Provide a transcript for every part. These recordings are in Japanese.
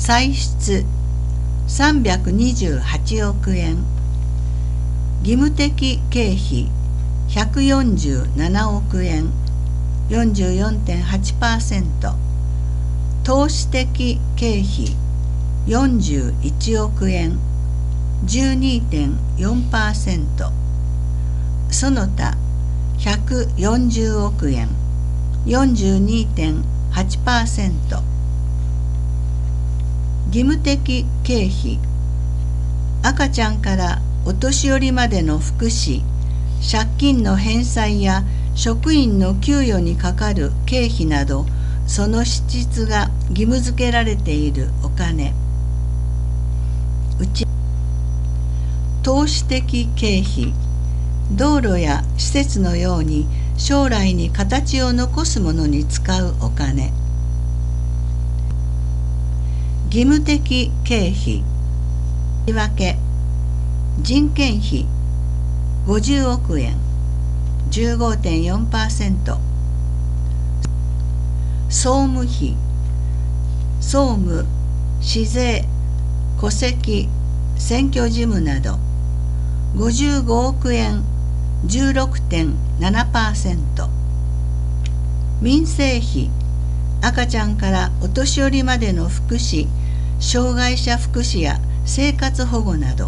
歳出328億円、義務的経費147億円 44.8%、投資的経費41億円 12.4%、その他140億円 42.8%、義務的経費、赤ちゃんからお年寄りまでの福祉、借金の返済や職員の給与にかかる経費など、その支出が義務付けられているお金。投資的経費、道路や施設のように将来に形を残すものに使うお金。義務的経費、内訳、人件費50億円 15.4%、総務費、総務、市税、戸籍、選挙事務など55億円 16.7%、民生費、赤ちゃんからお年寄りまでの福祉、障害者福祉や生活保護など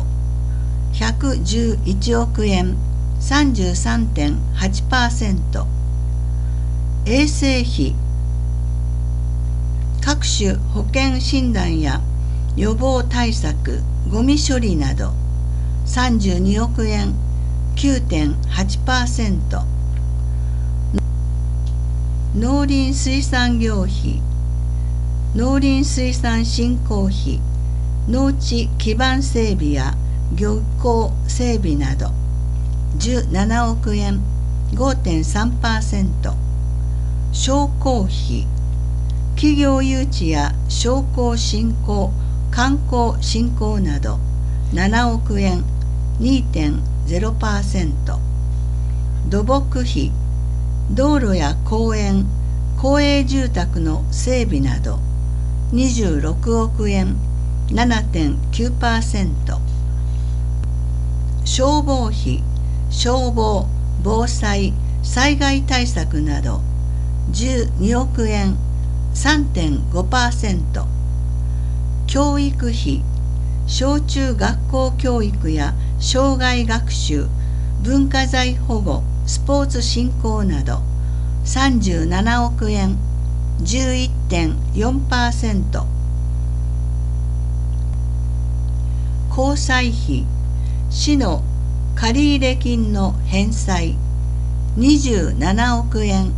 111億円 33.8%、衛生費、各種保険診断や予防対策、ゴミ処理など32億円 9.8%、農林水産業費、農林水産振興費、農地基盤整備や漁港整備など17億円 5.3%、商工費、企業誘致や商工振興、観光振興など7億円 2.0%、土木費、道路や公園、公営住宅の整備など26億円 7.9%、消防費、消防、防災、災害対策など12億円 3.5%、教育費、小中学校教育や生涯学習、文化財保護、スポーツ振興など37億円 11.4%、公債費、市の借入金の返済27億円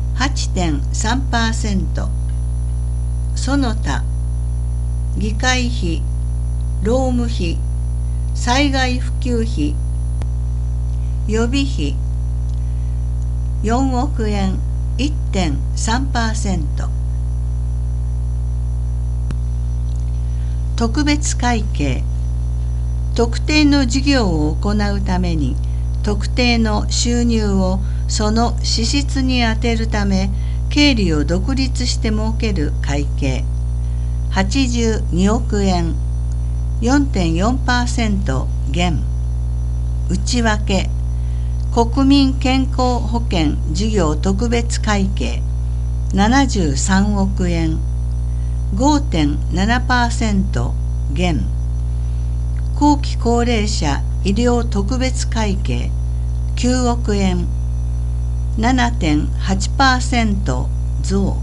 8.3%、その他議会費、労務費、災害普及費、予備費4億円 1.3%、特別会計、特定の事業を行うために特定の収入をその支出に充てるため経理を独立して設ける会計82億円 4.4% 減。内訳、国民健康保険事業特別会計73億円 5.7% 減。後期高齢者医療特別会計9億円 7.8% 増。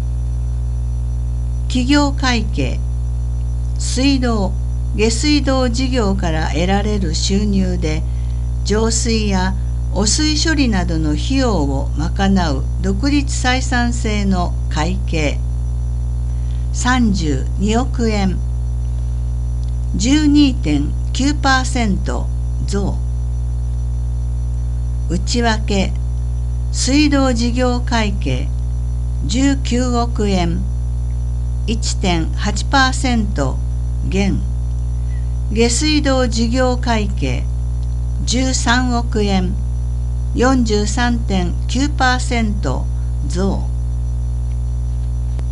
企業会計、水道・下水道事業から得られる収入で浄水や汚水処理などの費用を賄う独立採算制の会計32億円 12.9% 増。内訳、水道事業会計19億円 1.8% 減。下水道事業会計13億円 43.9% 増。